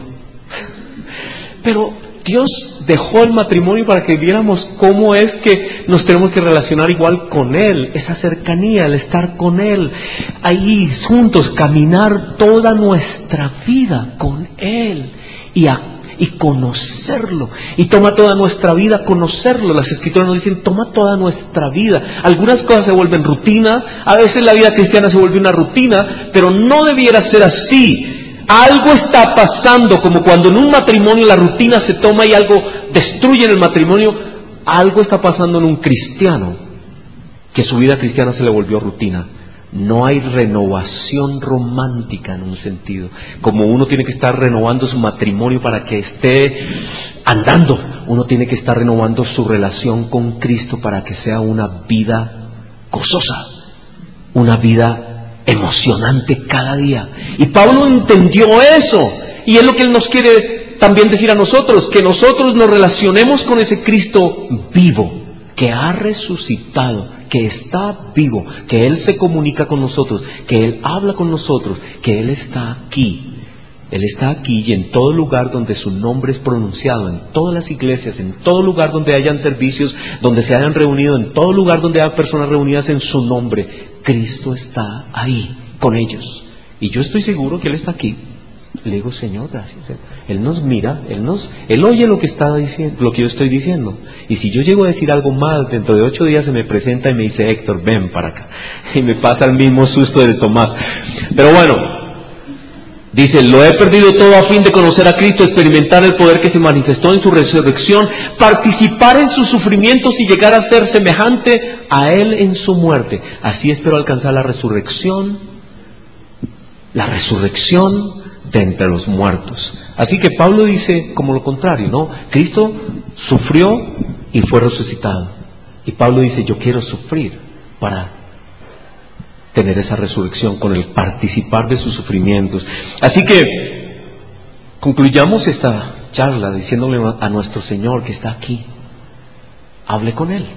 Pero Dios dejó el matrimonio para que viéramos cómo es que nos tenemos que relacionar igual con Él, esa cercanía, el estar con Él, ahí juntos, caminar toda nuestra vida con Él y, a, y conocerlo. Y toma toda nuestra vida conocerlo. Las Escrituras nos dicen, toma toda nuestra vida. Algunas cosas se vuelven rutina, a veces la vida cristiana se vuelve una rutina, pero no debiera ser así. Algo está pasando, como cuando en un matrimonio la rutina se toma y algo destruye en el matrimonio. Algo está pasando en un cristiano, que su vida cristiana se le volvió rutina. No hay renovación romántica en un sentido, como uno tiene que estar renovando su matrimonio para que esté andando. Uno tiene que estar renovando su relación con Cristo para que sea una vida gozosa, una vida emocionante cada día. Y Pablo entendió eso, y es lo que él nos quiere también decir a nosotros, que nosotros nos relacionemos con ese Cristo vivo, que ha resucitado, que está vivo, que Él se comunica con nosotros, que Él habla con nosotros, que Él está aquí. Él está aquí y en todo lugar donde su nombre es pronunciado, en todas las iglesias, en todo lugar donde hayan servicios, donde se hayan reunido, en todo lugar donde haya personas reunidas en su nombre, Cristo está ahí con ellos. Y yo estoy seguro que Él está aquí. Le digo, Señor, gracias. Él nos mira, Él nos, Él oye lo que está diciendo, lo que yo estoy diciendo. Y si yo llego a decir algo mal, dentro de ocho días se me presenta y me dice, Héctor, ven para acá. Y me pasa el mismo susto de Tomás. Pero bueno, dice, lo he perdido todo a fin de conocer a Cristo, experimentar el poder que se manifestó en su resurrección, participar en sus sufrimientos y llegar a ser semejante a Él en su muerte. Así espero alcanzar la resurrección, la resurrección de entre los muertos. Así que Pablo dice como lo contrario, ¿no? Cristo sufrió y fue resucitado. Y Pablo dice, yo quiero sufrir para tener esa resurrección, con el participar de sus sufrimientos. Así que concluyamos esta charla diciéndole a nuestro Señor que está aquí. Hable con Él.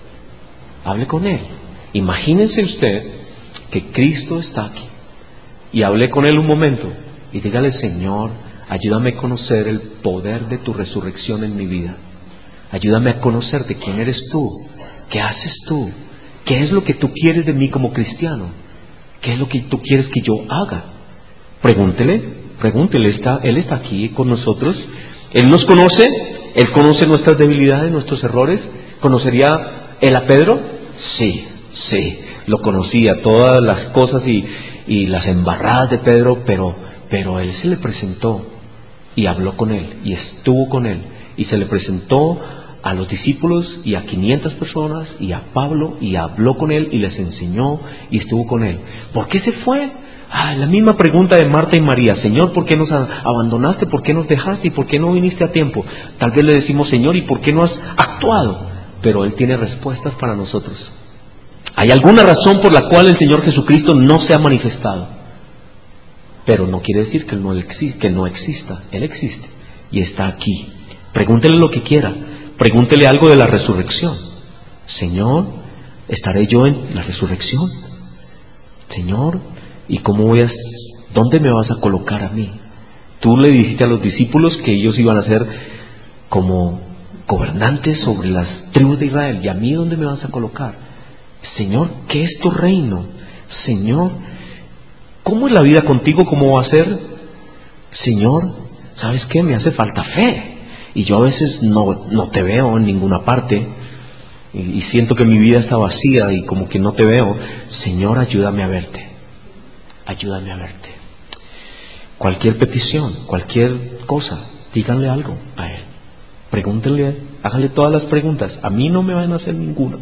Hable con Él. Imagínense usted que Cristo está aquí. Y hable con Él un momento. Y dígale, Señor, ayúdame a conocer el poder de tu resurrección en mi vida. Ayúdame a conocerte, quién eres tú, qué haces tú, qué es lo que tú quieres de mí como cristiano, qué es lo que tú quieres que yo haga. Pregúntele, pregúntele, está, Él está aquí con nosotros, Él nos conoce, Él conoce nuestras debilidades, nuestros errores. ¿Conocería Él a Pedro? Sí, sí, lo conocía, todas las cosas y, y las embarradas de Pedro, pero Pero Él se le presentó y habló con Él y estuvo con Él y se le presentó a los discípulos y a quinientas personas y a Pablo y habló con Él y les enseñó y estuvo con Él. ¿Por qué se fue? Ah, la misma pregunta de Marta y María. Señor, ¿por qué nos abandonaste? ¿Por qué nos dejaste? ¿Y por qué no viniste a tiempo? Tal vez le decimos, Señor, ¿y por qué no has actuado? Pero Él tiene respuestas para nosotros. ¿Hay alguna razón por la cual el Señor Jesucristo no se ha manifestado? Pero no quiere decir que no, existe, que no exista. Él existe y está aquí. Pregúntele lo que quiera. Pregúntele algo de la resurrección. Señor, ¿estaré yo en la resurrección? Señor, ¿y cómo voy a, dónde me vas a colocar a mí? Tú le dijiste a los discípulos que ellos iban a ser como gobernantes sobre las tribus de Israel. ¿Y a mí dónde me vas a colocar? Señor, ¿qué es tu reino? Señor, ¿cómo es la vida contigo? ¿Cómo va a ser? Señor, ¿sabes qué? Me hace falta fe. Y yo a veces no, no te veo en ninguna parte. Y, y siento que mi vida está vacía y como que no te veo. Señor, ayúdame a verte. Ayúdame a verte. Cualquier petición, cualquier cosa, díganle algo a Él. Pregúntenle, háganle todas las preguntas. A mí no me van a hacer ninguna.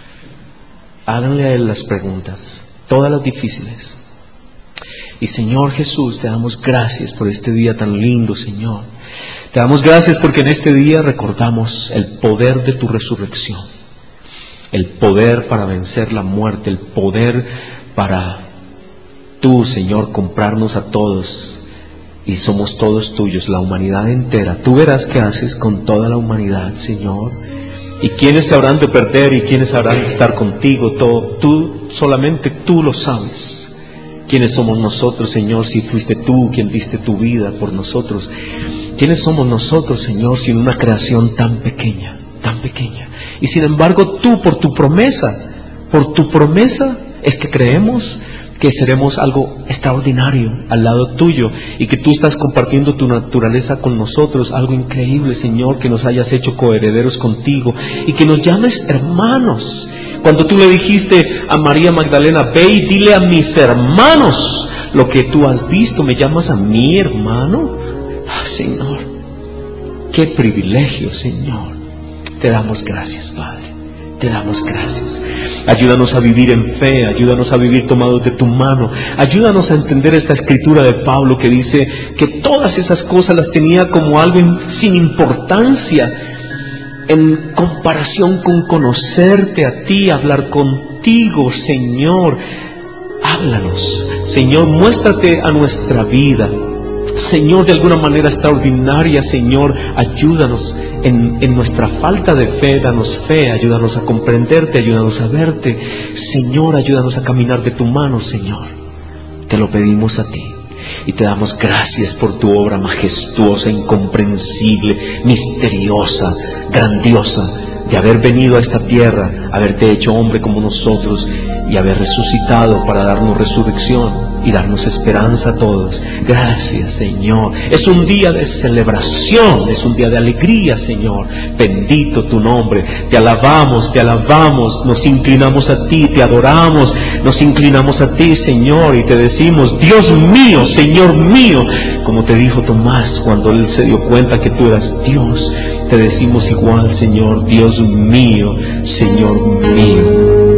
Háganle a Él las preguntas, todas las difíciles. Y Señor Jesús, te damos gracias por este día tan lindo, Señor. Te damos gracias porque en este día recordamos el poder de tu resurrección, el poder para vencer la muerte, el poder para tú, Señor, comprarnos a todos y somos todos tuyos, la humanidad entera. Tú verás qué haces con toda la humanidad, Señor, y quiénes se habrán de perder y quiénes habrán de estar contigo. Todo, tú, solamente tú lo sabes. ¿Quiénes somos nosotros, Señor, si fuiste tú quien diste tu vida por nosotros? ¿Quiénes somos nosotros, Señor, sin una creación tan pequeña, tan pequeña? Y sin embargo, tú, por tu promesa, por tu promesa es que creemos, que seremos algo extraordinario al lado tuyo y que tú estás compartiendo tu naturaleza con nosotros, algo increíble, Señor, que nos hayas hecho coherederos contigo y que nos llames hermanos. Cuando tú le dijiste a María Magdalena, ve y dile a mis hermanos lo que tú has visto, ¿me llamas a mi hermano? Ah, Señor, qué privilegio, Señor. Te damos gracias, Padre. Te damos gracias. Ayúdanos a vivir en fe, ayúdanos a vivir tomados de tu mano, ayúdanos a entender esta escritura de Pablo que dice que todas esas cosas las tenía como algo sin importancia en comparación con conocerte a ti, hablar contigo, Señor. Háblanos, Señor, muéstrate a nuestra vida, Señor, de alguna manera extraordinaria, Señor, ayúdanos en, en nuestra falta de fe, danos fe, ayúdanos a comprenderte, ayúdanos a verte, Señor, ayúdanos a caminar de tu mano, Señor. Te lo pedimos a ti y te damos gracias por tu obra majestuosa, incomprensible, misteriosa, grandiosa, de haber venido a esta tierra, haberte hecho hombre como nosotros y haber resucitado para darnos resurrección y darnos esperanza a todos. Gracias, Señor. Es un día de celebración, es un día de alegría, Señor. Bendito tu nombre. Te alabamos, te alabamos, nos inclinamos a ti, te adoramos, nos inclinamos a ti, Señor, y te decimos, Dios mío, Señor mío, como te dijo Tomás cuando él se dio cuenta que tú eras Dios. Te decimos igual, Señor, Dios mío, Señor mío.